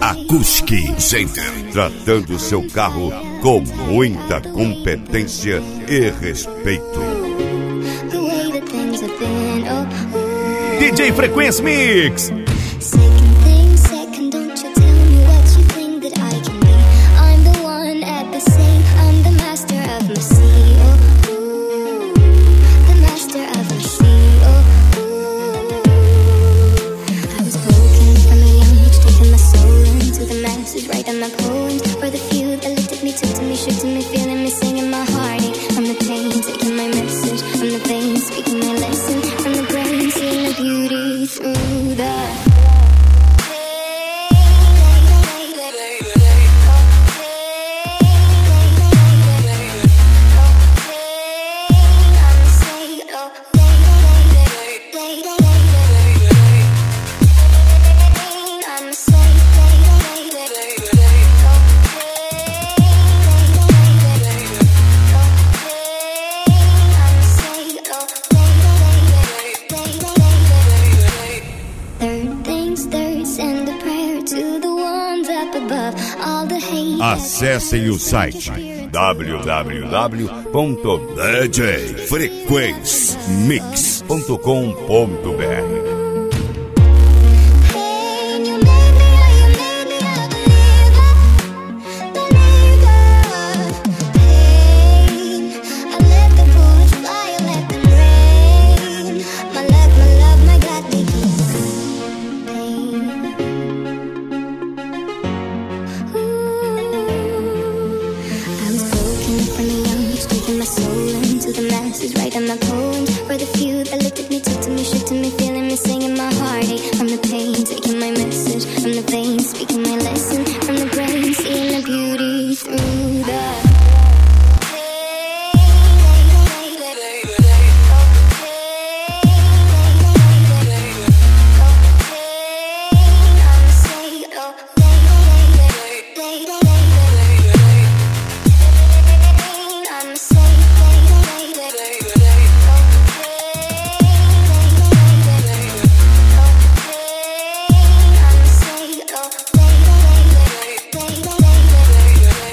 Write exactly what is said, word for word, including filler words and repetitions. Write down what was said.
Akuski Center, tratando seu carro com muita competência e respeito. D J Frequência Mix. Acessem o site w w w ponto d j frequência mix ponto com ponto b r. My poems for the few that looked at me, took to me, shook to me, feeling me, singing my heartache from the pain, taking my message from the veins, speaking my lesson.